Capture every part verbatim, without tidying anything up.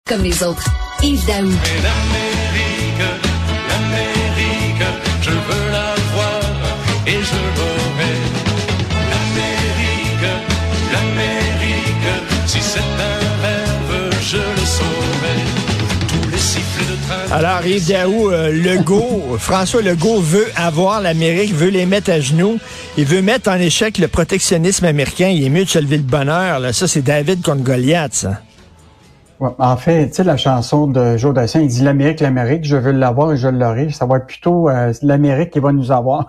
Comme les autres. Yves Daou. Et l'Amérique, l'Amérique, je veux la voir et je l'aurai. L'Amérique, l'Amérique, si c'est un rêve, je le saurai. Tous les sifflets de train. Alors, Yves Daou, euh, Legault, François Legault veut avoir l'Amérique, veut les mettre à genoux. Il veut mettre en échec le protectionnisme américain. Il est mieux de se lever le bonheur. Là. Ça, c'est David contre Goliath, ça. Ouais, en fait, tu sais, la chanson de Joe Dassin, il dit « L'Amérique, l'Amérique, je veux l'avoir et je l'aurai ». Ça va être plutôt euh, l'Amérique qui va nous avoir.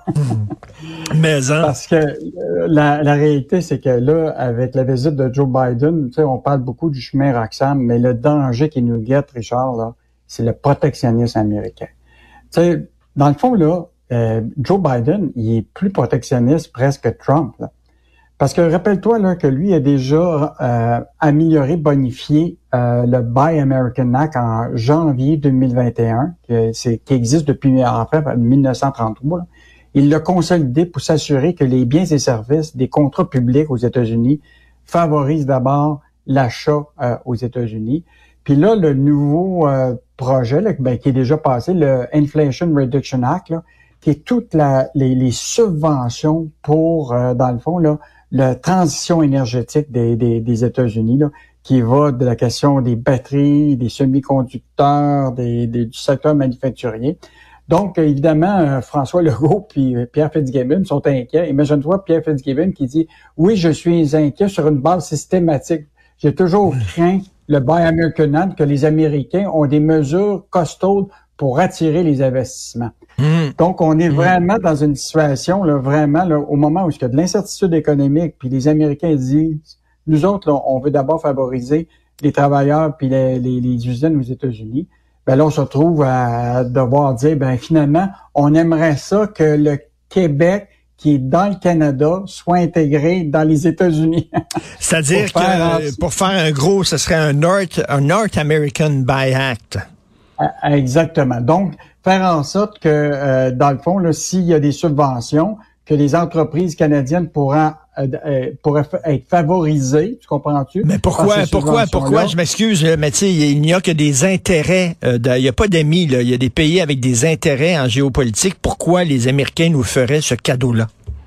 Mmh. Mais hein. Parce que euh, la, la réalité, c'est que là, avec la visite de Joe Biden, tu sais, on parle beaucoup du chemin Roxham, mais le danger qui nous guette, Richard, là, c'est le protectionnisme américain. Tu sais, dans le fond, là, euh, Joe Biden, il est plus protectionniste presque que Trump, là. Parce que rappelle-toi là que lui a déjà euh, amélioré, bonifié euh, le Buy American Act en janvier deux mille vingt et un, que c'est, qui existe depuis en fait dix-neuf cent trente-trois. Là. Il l'a consolidé pour s'assurer que les biens et services des contrats publics aux États-Unis favorisent d'abord l'achat euh, aux États-Unis. Puis là, le nouveau euh, projet là, ben, qui est déjà passé, le Inflation Reduction Act, là, qui est toutes la, les, les subventions pour, euh, dans le fond, là, la transition énergétique des, des, des États-Unis, là, qui va de la question des batteries, des semi-conducteurs, des, des, du secteur manufacturier. Donc, évidemment, euh, François Legault puis Pierre Fitzgibbon sont inquiets. Imagine-toi Pierre Fitzgibbon qui dit « Oui, je suis inquiet sur une base systématique. J'ai toujours craint le Buy American Act que les Américains ont des mesures costaudes pour attirer les investissements. Mmh. » Donc, on est mmh. vraiment dans une situation, là, vraiment, là, au moment où il y a de l'incertitude économique, puis les Américains disent, nous autres, là, on veut d'abord favoriser les travailleurs puis les, les, les usines aux États-Unis. Ben là, on se retrouve à devoir dire, ben finalement, on aimerait ça que le Québec, qui est dans le Canada, soit intégré dans les États-Unis. C'est-à-dire pour que en... pour faire un gros, ce serait un North, un North American Buy Act. Exactement. Donc, faire en sorte que, euh, dans le fond, là, s'il y a des subventions, que les entreprises canadiennes pourront, euh, euh, pourraient être favorisées, tu comprends-tu? Mais pourquoi, pourquoi, pourquoi, je m'excuse, mais tu sais, il n'y a que des intérêts, euh, de, il n'y a pas d'amis, là, il y a des pays avec des intérêts en géopolitique. Pourquoi les Américains nous feraient ce cadeau-là?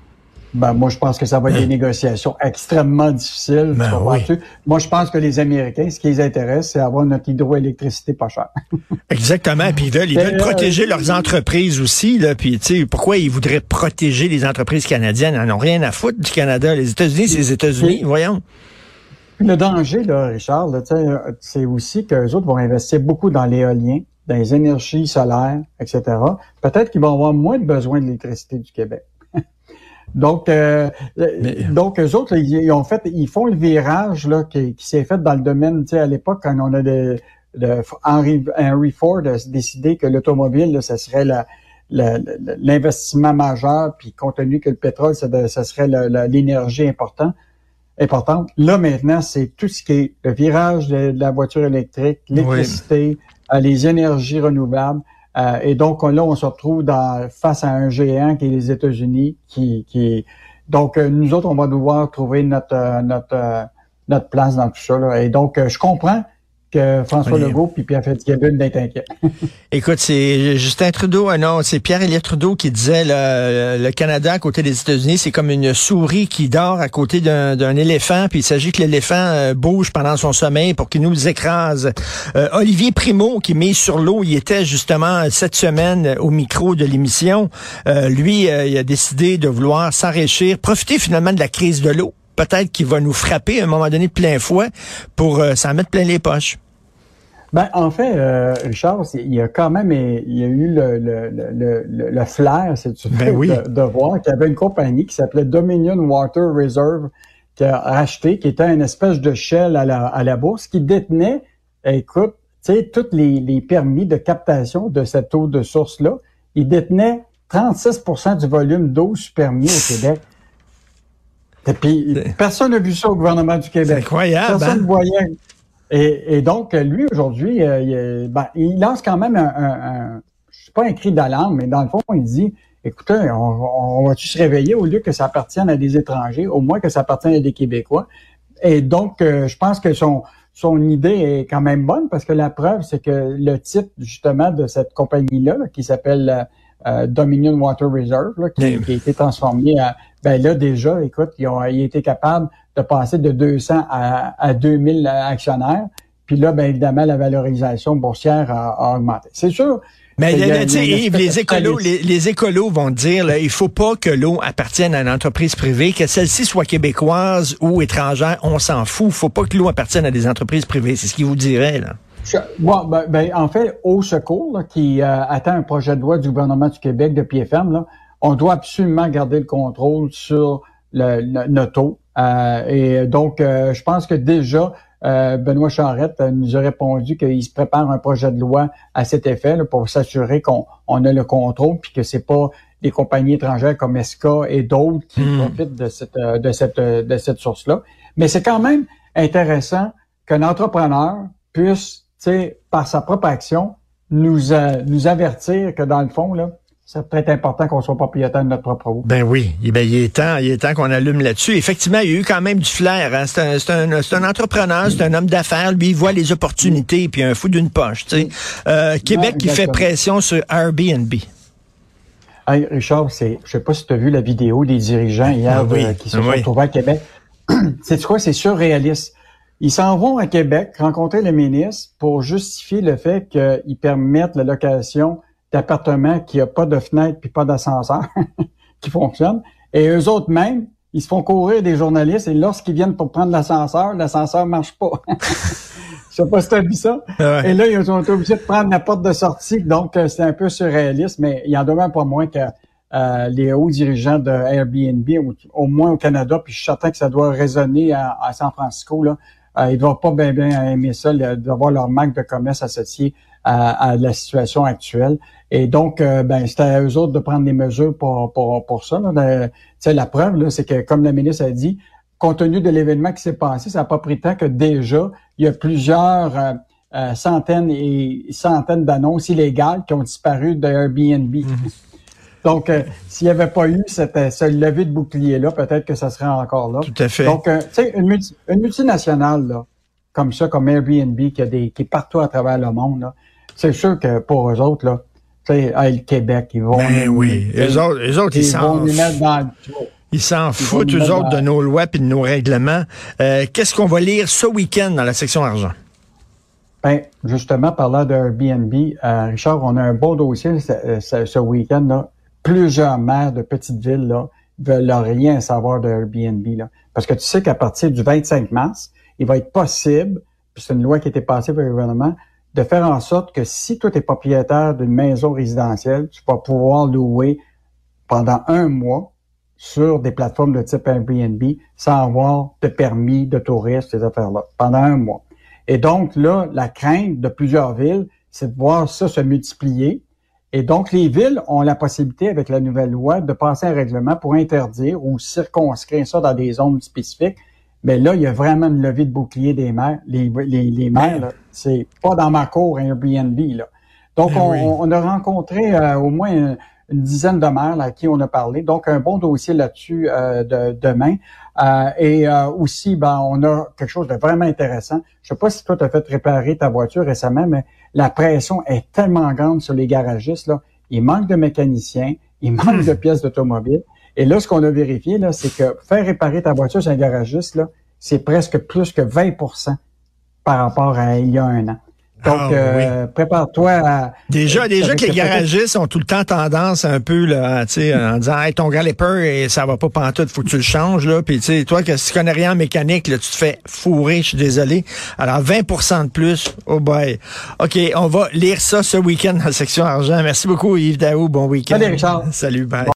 Ben, moi, je pense que ça va être des négociations extrêmement difficiles. Ben oui. Moi, je pense que les Américains, ce qui les intéresse, c'est avoir notre hydroélectricité pas chère. Exactement. Puis ils veulent, ils veulent euh, protéger leurs entreprises aussi, là. Puis, tu sais, pourquoi ils voudraient protéger les entreprises canadiennes? Ils n'en ont rien à foutre du Canada. Les États-Unis, c'est les États-Unis. Voyons. Le danger, là, Richard, là, c'est aussi qu'eux autres vont investir beaucoup dans l'éolien, dans les énergies solaires, et cetera. Peut-être qu'ils vont avoir moins de besoin de l'électricité du Québec. Donc, euh, Mais... donc eux autres, là, ils ont fait, ils font le virage là qui, qui s'est fait dans le domaine, tu sais, à l'époque quand on a de, de Henry, Henry Ford a décidé que l'automobile, là, ça serait la, la, la, l'investissement majeur, puis compte tenu que le pétrole, ça, ça serait la, la, l'énergie importante. Importante. Là maintenant, c'est tout ce qui est le virage de, de la voiture électrique, l'électricité, oui. euh, les énergies renouvelables. Euh, et donc là, on se retrouve dans, face à un géant qui est les États-Unis, qui, qui donc euh, nous autres, on va devoir trouver notre euh, notre euh, notre place dans tout ça. Là. Et donc, euh, je comprends que François oui. Legault puis Pierre Fitzgibbon d'être inquiets. Écoute, c'est Justin Trudeau, euh, non, c'est Pierre-Éliott Trudeau qui disait là, le Canada à côté des États-Unis, c'est comme une souris qui dort à côté d'un, d'un éléphant, puis il s'agit que l'éléphant euh, bouge pendant son sommeil pour qu'il nous écrase. Euh, Olivier Primo, qui mise sur l'eau, il était justement cette semaine au micro de l'émission. Euh, lui, euh, il a décidé de vouloir s'enrichir, profiter finalement de la crise de l'eau. Peut-être qu'il va nous frapper à un moment donné de plein fouet pour euh, s'en mettre plein les poches. Ben, en fait, euh, Richard, il y a quand même, il y a eu le, le, le, le, le flair, si tu veux, ben oui. de, de voir qu'il y avait une compagnie qui s'appelait Dominion Water Reserve qui a racheté, qui était une espèce de shell à la, à la bourse, qui détenait, écoute, tu sais, tous les, les permis de captation de cette eau de source-là. Il détenait trente-six pour cent du volume d'eau sous permis au Québec. Et puis, personne n'a vu ça au gouvernement du Québec. C'est incroyable, Personne ne hein? voyait. Et, et donc, lui, aujourd'hui, euh, il, ben, il lance quand même un, un, un je sais pas un cri d'alarme, mais dans le fond, il dit, écoutez, on, on va-tu se réveiller au lieu que ça appartienne à des étrangers, au moins que ça appartienne à des Québécois. Et donc, euh, je pense que son son idée est quand même bonne parce que la preuve, c'est que le type, justement, de cette compagnie-là, là, qui s'appelle euh, Dominion Water Reserve, là, qui, qui a été transformée à, ben là, déjà, écoute, ils ont, ils ont été capables de passer de deux cents à, à deux mille actionnaires. Puis là, ben évidemment, la valorisation boursière a, a augmenté. C'est sûr. Mais tu sais, Yves, les écolos, les, les écolos vont dire, là, il faut pas que l'eau appartienne à une entreprise privée, que celle-ci soit québécoise ou étrangère, on s'en fout. Il faut pas que l'eau appartienne à des entreprises privées. C'est ce qu'ils vous diraient, là. Bon, ben, ben, en fait, Eau Secours, là, qui euh, attend un projet de loi du gouvernement du Québec de pied ferme, là, on doit absolument garder le contrôle sur le, le, notre eau. Euh, et donc, euh, je pense que déjà, Euh, Benoît Charette nous a répondu qu'il se prépare un projet de loi à cet effet là, pour s'assurer qu'on on a le contrôle puis que c'est pas des compagnies étrangères comme E S C A et d'autres qui mmh. profitent de cette de cette de cette source-là. Mais c'est quand même intéressant qu'un entrepreneur puisse, tu sais, par sa propre action, nous euh, nous avertir que dans le fond là, c'est peut-être important qu'on soit propriétaire de notre propre eau. Ben oui, ben, il est temps, il est temps qu'on allume là-dessus. Effectivement, il y a eu quand même du flair. Hein? C'est un, c'est un, c'est un entrepreneur, c'est un homme d'affaires. Lui, il voit les opportunités, puis un fou d'une poche. Tu sais, euh, Québec ouais, qui fait pression sur Airbnb. Hey, Richard, c'est, je sais pas si tu as vu la vidéo des dirigeants hier ah oui, euh, qui se sont oui. retrouvés à Québec. C'est quoi, c'est surréaliste. Ils s'en vont à Québec rencontrer le ministre pour justifier le fait qu'ils permettent la location d'appartements qui a pas de fenêtre puis pas d'ascenseur qui fonctionne. Et eux autres même, ils se font courir des journalistes et lorsqu'ils viennent pour prendre l'ascenseur, l'ascenseur marche pas. Je sais pas si tu as vu ça. Ouais. Et là, ils sont obligés de prendre la porte de sortie. Donc, c'est un peu surréaliste, mais il y en demeure pas moins que euh, les hauts dirigeants de Airbnb, au, au moins au Canada, puis je suis certain que ça doit résonner à, à San Francisco, là. Euh, ils doivent pas bien bien aimer ça, d'avoir leur marque de commerce associée à, à la situation actuelle. Et donc, euh, ben, c'était à eux autres de prendre des mesures pour pour pour ça. Tu sais, la preuve, là, c'est que, comme la ministre a dit, compte tenu de l'événement qui s'est passé, ça n'a pas pris tant que déjà, il y a plusieurs euh, euh, centaines et centaines d'annonces illégales qui ont disparu de Airbnb. Mm-hmm. Donc, euh, s'il n'y avait pas eu cette, ce levé de bouclier-là, peut-être que ça serait encore là. Tout à fait. Donc, euh, tu sais, une, multi, une multinationale, là, comme ça, comme Airbnb, qui, a des, qui est partout à travers le monde, là, c'est sûr que pour eux autres, là, tu sais, à le Québec, ils vont... Ben oui, eux autres, eux autres, ils, ils s'en vont nous mettre dans le tour. Ils s'en foutent, eux autres, de nos lois puis de nos règlements. Euh, qu'est-ce qu'on va lire ce week-end dans la section argent? Ben, justement, parlant de Airbnb, euh, Richard, on a un bon dossier ce, ce, ce week-end, là. Plusieurs maires de petites villes, là, veulent rien savoir de Airbnb, là. Parce que tu sais qu'à partir du vingt-cinq mars, il va être possible, puis c'est une loi qui a été passée par le gouvernement, de faire en sorte que si toi es propriétaire d'une maison résidentielle, tu vas pouvoir louer pendant un mois sur des plateformes de type Airbnb sans avoir de permis de tourisme, ces affaires-là, pendant un mois. Et donc, là, la crainte de plusieurs villes, c'est de voir ça se multiplier. Et donc, les villes ont la possibilité, avec la nouvelle loi, de passer un règlement pour interdire ou circonscrire ça dans des zones spécifiques. Mais là, il y a vraiment une levée de bouclier des maires. Les, les, les maires, là, c'est pas dans ma cour Airbnb, là. Donc, on, oui. on a rencontré euh, au moins une, une dizaine de maires là, à qui on a parlé. Donc, un bon dossier là-dessus euh, de, demain. Euh, et euh, aussi, ben, on a quelque chose de vraiment intéressant. Je sais pas si toi, tu as fait réparer ta voiture récemment, mais la pression est tellement grande sur les garagistes, là. Il manque de mécaniciens, il manque de pièces d'automobile. Et là, ce qu'on a vérifié, là, c'est que faire réparer ta voiture chez un garagiste, là, c'est presque plus que vingt pour cent par rapport à il y a un an. Donc, ah, euh, oui. prépare-toi à... Déjà, déjà que les garagistes ont tout le temps tendance un peu, là, tu sais, en disant, hey, ton caliper, ça va pas pantoute, faut que tu le changes, là. Puis, tu sais, toi, que si tu connais rien en mécanique, là, tu te fais fourrer, je suis désolé. Alors, vingt pour cent de plus, oh boy. OK, on va lire ça ce week-end dans la section argent. Merci beaucoup, Yves Daou. Bon week-end. Salut, Richard. Salut, bye.